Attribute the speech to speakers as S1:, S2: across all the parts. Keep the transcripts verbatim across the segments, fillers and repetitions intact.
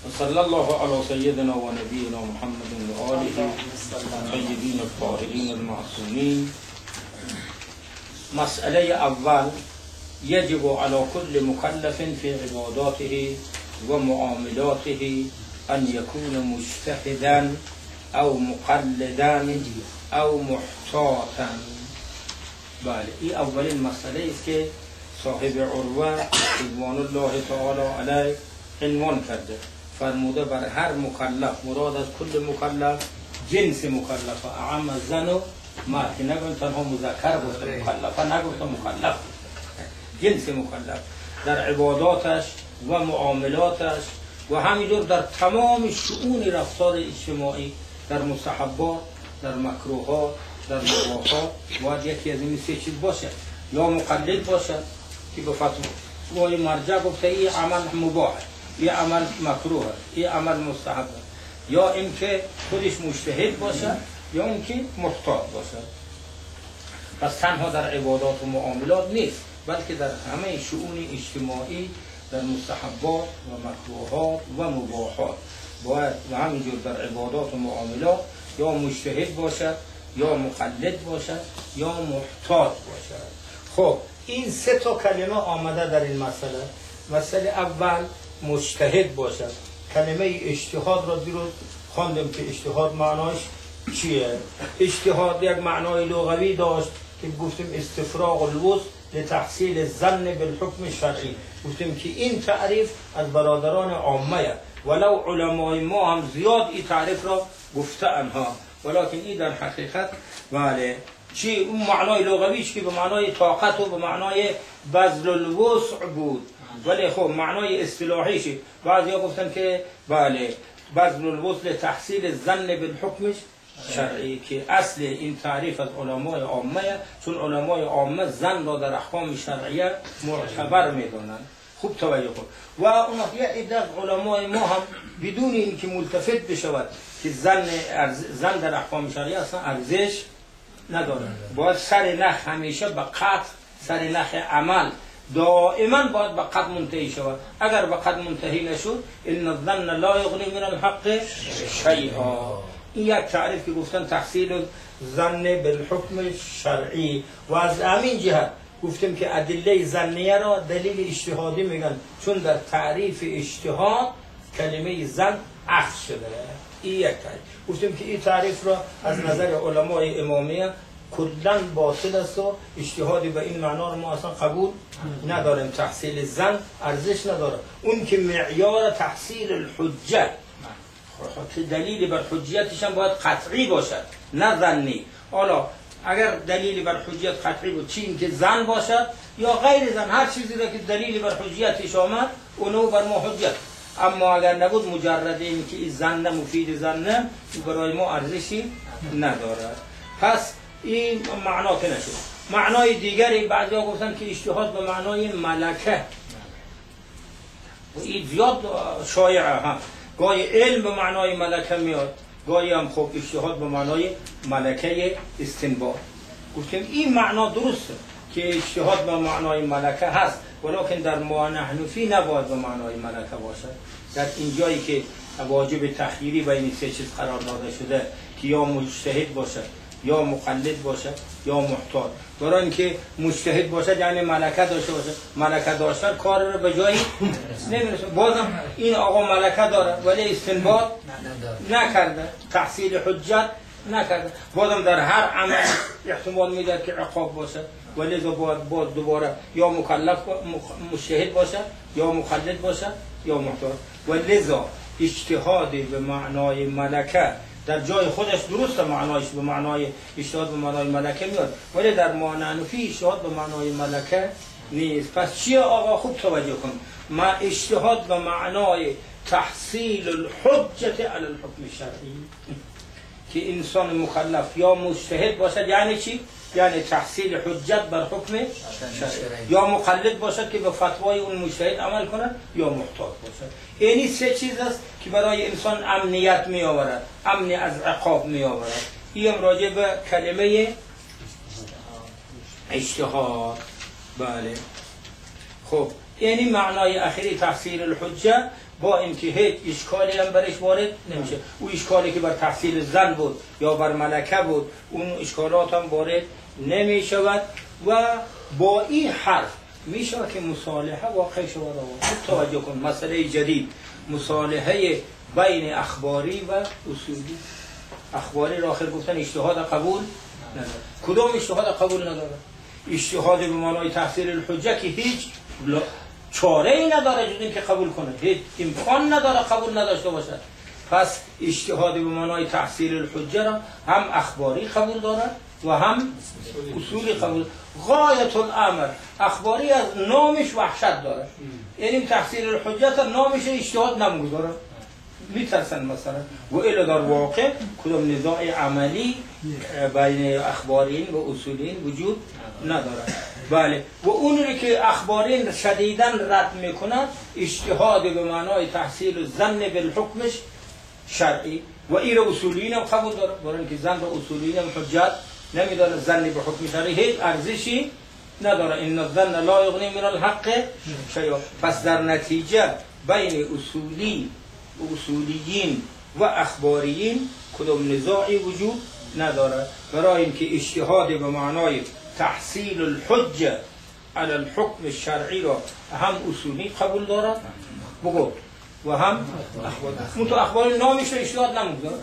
S1: صلی الله علی سیدنا و نبینا محمد و آله الطیبین الطاهرین المعصومین. مسئله اول: یجب علی کل مکلف فی عباداته و معاملاته ان یکون مجتهدا او مقلدا او محتاطا. بله، این اولین مسئله است که صاحب عروه رضوان الله تعالی علیه عنوان کرده. فرموده بر هر مکلف، مراد از کل مکلف جنس مکلف، اعم از زن و مرد، که نگویم تنها مذکر گفته مکلف، نگفته مکلف، جنس مکلف در عباداتش و معاملاتش و همینطور در تمام شؤون رفتار اجتماعی، در مستحبات، در مکروهات، در مباحات، باید یکی از این سه چیز باشه. یا مقلد باشه که به فتوای مرجع گفته این عمل مباح، این عمل مکروه، این عمل مستحب، یا اینکه خودش مجتهد باشه یا اینکه محتاط باشه. پس تنها در عبادات و معاملات نیست، بلکه در همه شؤون اجتماعی، در مستحبات و مکروهات و مباحات باید و همینجور در عبادات و معاملات یا مجتهد باشد یا مقلد باشد یا محتاط باشد. خب این سه تا کلمه آمده در این مسئله. مسئله اول مجتهد باشد. کلمه اجتهاد را دیروز خواندم که اجتهاد معناش چیه. اجتهاد یک معنای لغوی داشت که گفتیم استفراغ الوسع لتحصیل الظن بالحکم شرعی. گفتیم که این تعریف از برادران عامه، ولو علمای ما هم زیاد این تعریف را گفته انها، ولیکن این در حقیقت بله چی اون معنای لغویش که به معنای طاقت و به معنای بذل الوسع بود، ولی خب معنای اصطلاحیش بعضیا گفتن که بله بذل الوسع تحصیل الظن بالحکم شرعی، که اصل این تعریف از علمای عامه، چون علمای عامه ظن را در احکام شرعیه معتبر میدونن. خوب توجه کن. و اون یه عده علمای ما هم بدون اینکه ملتفت بشود که ظن ظن در احکام شرعیه اصلا ارزش نداره، باید سر نخ همیشه به قطع، سر نخ عمل دائما باید به قطع منتهی شود. اگر به قطع منتهی نشد ان الظن لا یغنی من الحق شیئا. این یک تعریف که گفتن تحصیل ظن بالحکم شرعی. و از همین جهت گفتیم که ادله ظنیه را دلیل اجتهادی میگن، چون در تعریف اجتهاد کلمه ظن اخذ شده. این یک تعریف. گفتیم که این تعریف را از نظر علمای امامیه کلاً باطل است و اجتهادی به این معنا را ما اصلا قبول نداریم. تحصیل ظن ارزش نداره. اون که معیار تحصیل الحجه، که دلیل بر حجیتش هم باید قطعی باشد نه ظنی. حالا اگر دلیل بر حجیت قطعی بود، چی این که ظن باشد یا غیر ظن، هر چیزی را که دلیل بر حجیتش آمد اونو بر ما حجت. اما اگر نبود مجرد این که این ظن مفید ظن برای ما ارزشی ندارد. پس این معنا که نشد. معنای دیگری بعضیا گفتن که اجتهاد به معنای ملکه، و این زیاد شایعه ها. گاهی علم به معنای ملکه میاد، گاهی هم خب اجتهاد به معنای ملکه استنباط. گفتیم این معنا درسته که اجتهاد به معنای ملکه هست، ولیکن در ما نحنفی نباید به معنای ملکه باشد. در این جایی که واجب تخییری بین سه چیز قرار داده شده که یا مجتهد باشد یا مقلد باشد یا محتاط. برای اینکه مجتهد باشد یعنی ملکه داشته باشد، ملکه داشتن کار رو به جایی نمیرسه. بازم این آقا ملکه داره ولی استنباط نکرده، تحصیل حجت نکرده. بازم در هر عمل احتمال میده که عقاب باشد، ولی باز دوباره یا مکلف مجتهد باشد یا مقلد باشد یا محتاط. ولذا اجتهادی به معنای ملکه در جای خودش درسته، معنایش به معنای اجتهاد به معنای ملکه میاد، ولی در معنی اجتهاد به معنای ملکه نیست. پس چیه آقا؟ خوب توجه کن. ما اجتهاد به معنای تحصیل الحجت علی الحکم شرعی، که انسان مکلف یا مجتهد باشد یعنی چی؟ یعنی تحصیل حجت بر حکم شرعی، یا مقلد باشد که به فتوای اون مجتهد عمل کند، یا محتاط باشد. اینی سه چیز است که برای انسان امنیت می آورد، امنی از عقاب می آورد. این راجع به کلمه اجتهاد. بله. خب یعنی معنای اخیری تحصیل الحجه با اینکه هیچ اشکالی هم برش وارد نمیشه. او اشکالی که بر تحصیل زن بود یا بر ملکه بود اون اشکالات هم وارد نمی شود و با این حرف می شود که مصالحه واقع شود. خوب توجه کن، مسئله جدید، مصالحه بین اخباری و اصولی. اخباری را آخر گفتن اجتهاد قبول نداره. کدام اجتهاد قبول نداره؟ اجتهاد به معنای تحصیل الحجه که هیچ چاره ای نداره جز این که قبول کنه، هیچ امکان نداره قبول نداشته باشد. پس اجتهاد به معنای تحصیل الحجه را هم اخباری قبول دارد و هم اصولی قبول. غایت الامر اخباری از نامش وحشت داره، یعنی تحصیل الحجه نامش اجتهاد نمیگذاره، میترسن مثلا. و الا در واقع کدام نزاع عملی بین اخبارین و اصولین وجود نداره. بله، و اونی که اخبارین شدیداً رد میکنند اجتهاد به معنای تحصیل زن بالحکمش شرعی و این اصولین هم قبول داره، برای اینکه زن و اصولین هم حجت نمیداره، زن به حکم شرعی هیچ ارزشی نداره. این الظن لا یغنی من الحق شیئا. پس در نتیجه بین اصولی اصولیین و اخباریین کدام نزاعی وجود نداره، برای اینکه اجتهاد به معنای تحصیل الحجه علی الحکم الشرعی را هم اصولی قبول دارد بگو و هم اخباری. منتها اخباری نامش را اجتهاد نمیگذاره.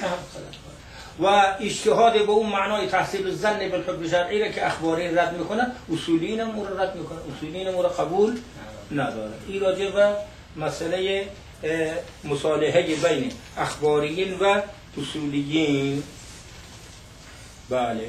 S1: و اجتهاد به اون معنای تحصیل الظن بالحکم الشرعی را که اخبارین رد میکنن اصولیین هم او را رد میکنن، اصولیین هم او را قبول نداره. این راجع به مسئله مصالحه بین اخباریین و اصولیین. بله،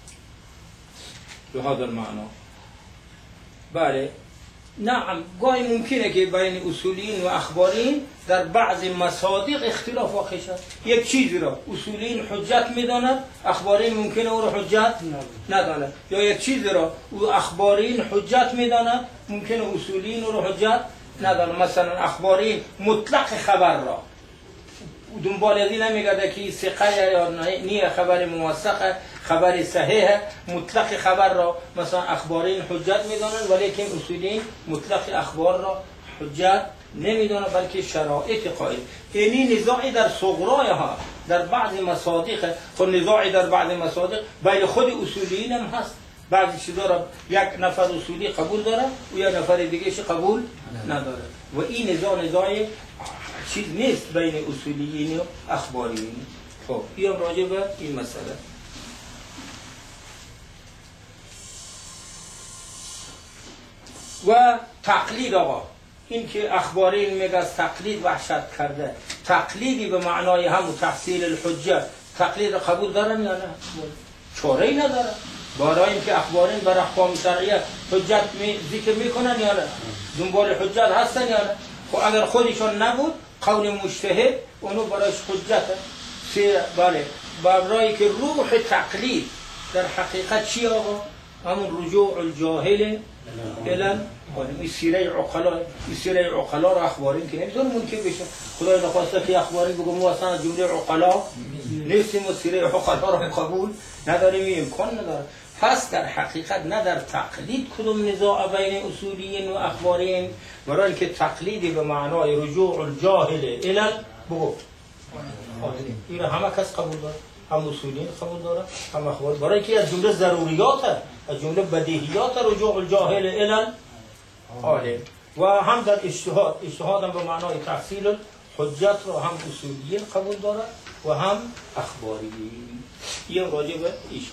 S1: به هذا المعنى. بله، نعم، گاهی ممکنه که بین اصولیین و اخباریین در بعض مصادیق اختلاف واقع شد. یک چیزی را اصولیین حجت میداند، اخباریین ممکنه او را حجت نداند، یا یک چیزی را او اخباریین حجت میداند ممکنه اصولیین او را حجت نداند. مثلا اخباریین مطلق خبر را دنبال ازی نمیگرده که ثقه یا نیه، خبر موثق، خبر صحیح، مطلق خبر را مثلا اخبارین حجت میدانند، ولی که اصولین مطلق اخبار را حجت نمیدانند بلکه شرایط قائل. یعنی نزاعی در صغرای ها در بعض مصادیق، خود نزاعی در بعض مصادیق بین خود اصولین هم هست. بعضی چیزا را یک نفر اصولی قبول داره و یک نفر دیگه شی قبول نداره و این نزاع نزاعی چیز نیست بین اصولیین و اخباریین. خب بیام راجع به این مسئله. و تقلید، آقا این که اخبارین میگه از تقلید وحشت کرده، تقلیدی به معنای همون تحصیل الحجه، تقلید قبول دارن یا نه؟ چاره ای نداره. برای اینکه اخبارین بر احکام شرعیه حجت می ذکر میکنن یا نه؟ دنبال حجت هستن یا نه؟ خب اگر خودشون نبود قول مجتهد اونو برایش حجته. بله، برای که روح تقلید در حقیقت چی آقا؟ همون رجوع الجاهل الان این سیره عقلا، این سیره عقلا را اخبارین که نمیتونه ممکن بشه. خدای نخواسته که اخبارین بگم ما اصلا جمله عقلا نیستیم و سیره عقلا را قبول نداریم، امکان نداره. پس در حقیقت نه در تقلید کدوم نزاع بین اصولیین و اخبارین، برای اینکه تقلیدی به معنای رجوع الجاهل الان بگو این همه کس قبول داره، هم اصولین قبول داره هم اخبار، برای اینکه از جمله ضروریات، از جمله بدیهیات رجوع الجاهل الان عالم. و هم در اجتهاد، اجتهاد هم به معنای تحصیل حجت رو هم اصولیین قبول داره و هم اخباریین. این راجع به ایش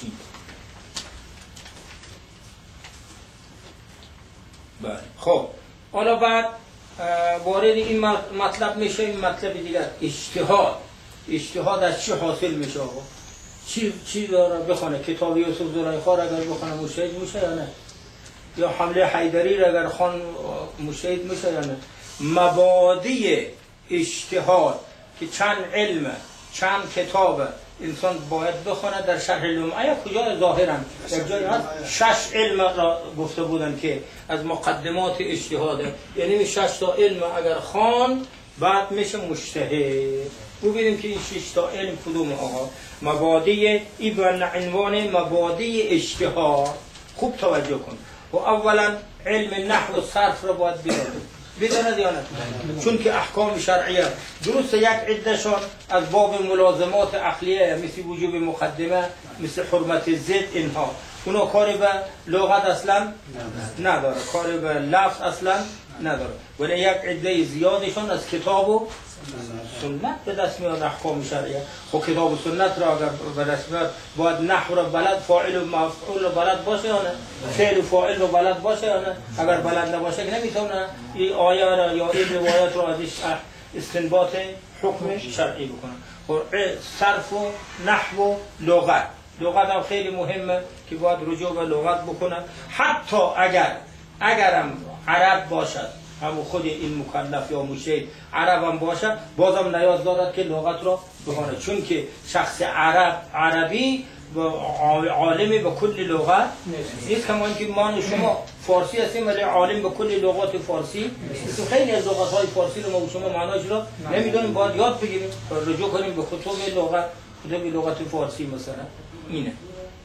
S1: بله. خب حالا بعد وارد این مطلب میشه، این مطلب دیگر اجتهاد. اجتهاد از چی حاصل میشه آقا؟ چی چی داره بخونه؟ کتاب یوسف زلیخا را اگر بخونه مجتهد میشه یا نه؟ یا حمله حیدری را اگر خوان مجتهد میشه یا نه؟ مبادی اجتهاد که چند علم، چند کتاب انسان باید بخونه در شرح لمعه. کجا ظاهرا یک جایی هست شش علم را گفته بودن که از مقدمات اجتهاده، یعنی شش تا علم اگر خوان بعد میشه مجتهد. ببینیم که این شش تا علم کدوم آقا؟ مبادی ابن عنوان مبادی اجتهاد. خوب توجه کن. و اولا علم نحو و صرف را باید بدانیم. بداند یا نه؟ چون که احکام شرعیه درست یک عدهشان از باب ملازمات عقلیه مثل وجوب مقدمه، مثل حرمت زد، اینها اونا کاری به لغت اصلا نداره، کاری به لفظ اصلا نداره، ولی یک عده زیادشان از کتاب و سنت به دست میاد احکام شرعیه. خب کتاب و سنت را اگر به دست میاد باید نحو را بلد، فاعل و مفعول را بلد باشه یا نه؟ فعل و فاعل را بلد باشه یا نه؟ اگر بلد نباشه که نمیتونه این آیه را یا این روایت را ازش استنباط حکم شرعی بکنه. خب صرف و نحو و لغت، لغت هم خیلی مهمه که باید رجوع به لغت بکنه. حتی اگر اگرم عرب باشد، همون خود این مکلف یا مشهد عرب هم باشد، بازم نیاز دارد که لغت را بخونه، چون که شخص عرب عربی عالمی به کل لغت نیست. کما اینکه ما شما فارسی هستیم ولی عالم به کل لغات فارسی نیست. خیلی از لغات های فارسی رو ما شما معناش را نمیدونیم، باید یاد بگیریم، رجوع کنیم به کتب لغت، کتب لغت فارسی مثلا اینه.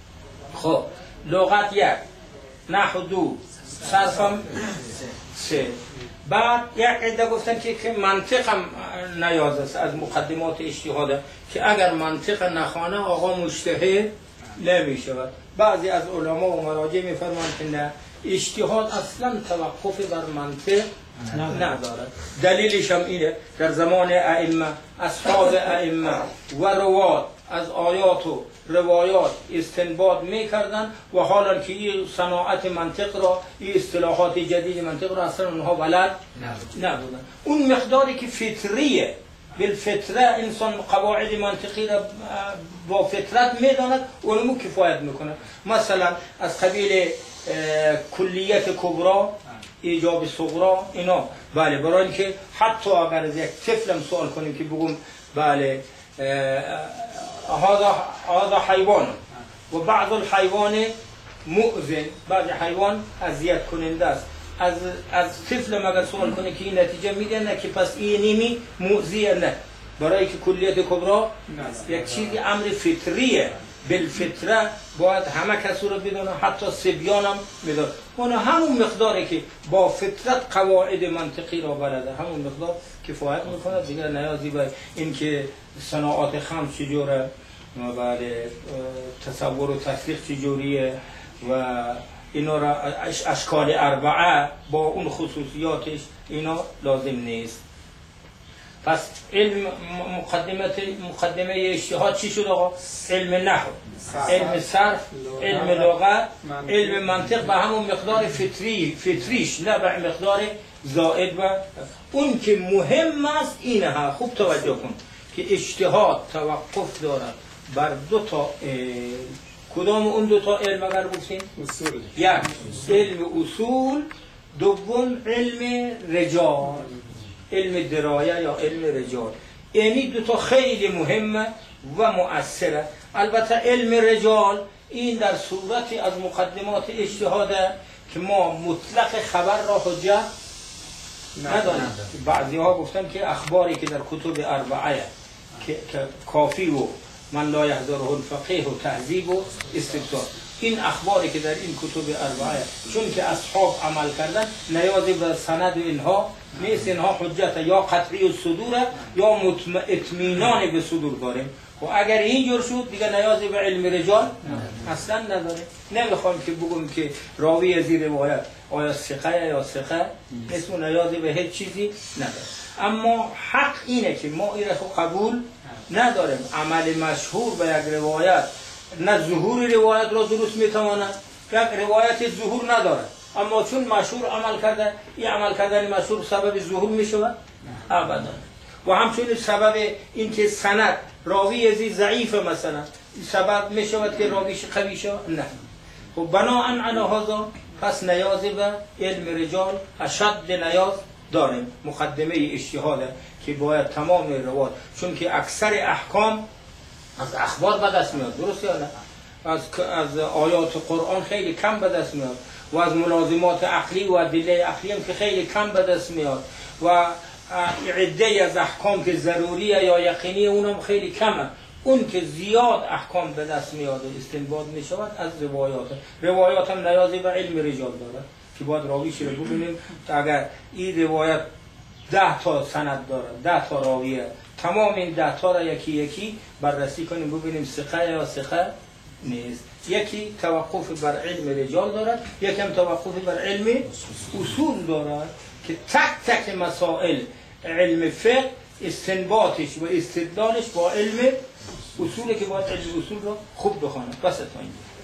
S1: خب لغت یک، نحو دو، صرفم سه. بعد یک عده گفتن که که منطق هم نیاز است از مقدمات اجتهاده، که اگر منطق نخوانه آقا مجتهد نمی شود. بعضی از علما و مراجع می فرمایند که نه، اجتهاد اصلا توقف بر منطق ندارد. دلیلش هم اینه در زمان ائمه، اصحاب ائمه و روات از آیات و روایات استنباط میکردن و حالا که این صناعت منطق را، این اصطلاحات جدید منطق را اصلا اونها بلد نبودن. اون مقداری که فطریه، بالفطره انسان قواعد منطقی را با فطرت میداند، اونمو کفایت میکنه. مثلا از قبیل کلیت کبرا، ایجاب صغرا، اینا بله، برای اینکه حتی اگر از یک طفلم سوال کنیم که بگم بله هذا هذا حیوان و بعض الحیوان مؤذن، بعض حیوان اذیت کننده است، از از طفل مگر سوال کنه که این نتیجه میده نه که پس این نیمی مؤذیه، نه، برای که کلیت کبرا یک چیزی امر فطریه، بالفطره باید همه کسی رو بدونه، حتی صبیان هم بدونه. اون همون مقداری که با فطرت قواعد منطقی را بلده، همون مقدار کفایت میکنه، دیگر نیازی به این که صناعات خمس چجوره و بله تصور و تصدیق چجوریه و اینا را اشکال اربعه با اون خصوصیاتش اینا لازم نیست. پس علم مقدمه مقدمه اجتهاد چی شد آقا؟ علم نحو، علم صرف، علم لغت، علم منطق به همون مقدار فطری فطریش، نه به مقدار زائد. و اون که مهم است اینه ها، خوب توجه کن که اجتهاد توقف دارد بر دو تا علم. کدام اون دو تا علم اگر گفتیم؟ اصول. یک علم اصول، دوم علم رجال، علم درایه یا علم رجال. یعنی دو تا خیلی مهمه و مؤثره. البته علم رجال این در صورتی از مقدمات اجتهاده که ما مطلق خبر را حجت نداریم. بعضی ها گفتن که اخباری که در کتب اربعه که کافی و من لا یحضره الفقیه و تهذیب و استفسار، این اخباری که در این کتب اربعه چون که اصحاب عمل کردن نیازی به سند و اینها نیست، اینها حجت یا قطعی الصدور یا اطمینان به صدور داریم. و اگر اینجور شد دیگه نیازی به علم رجال اصلا نداره. نمیخوام که بگم که راوی از این روایت آیا ثقه یا ثقه نیست، نیازی به هیچ چیزی نداره. اما حق اینه که ما این رو قبول نداریم. عمل مشهور به یک روایت نه ظهور روایت را درست میتواند، یک روایت ظهور نداره اما چون مشهور عمل کرده، این عمل کردن مشهور سبب ظهور میشود؟ ابدا. و همچنین سبب این که سند راوی ازی ضعیفه مثلا سبب میشود که راویش قوی شود؟ نه. خب بناءً علی هذا پس نیازی به علم رجال اشد نیاز داریم. مقدمه اجتهاده که باید تمام روایات، چون که اکثر احکام از اخبار به دست میاد، درست یا نه؟ از از آیات قرآن خیلی کم به دست میاد و از ملازمات عقلی و ادله عقلی هم که خیلی کم به دست میاد و عده از احکام که ضروریه یا یقینی اونم خیلی کمه. اون که زیاد احکام به دست میاد و استنباط میشود از روایات. روایات هم نیازی به علم رجال داره. که باید راویش رو ببینیم که اگر این روایت ده تا سند داره، ده تا راویه، تمام این ده تا را یکی یکی بررسی کنیم ببینیم ثقه یا ثقه نیست. یکی توقف بر علم رجال دارد، یکی هم توقف بر علم اصول دارد که تک تک مسائل علم فقه استنباطش و استدلالش با علم اصوله که باید علم اصول رو خوب بخوانیم. بس تا اینجا.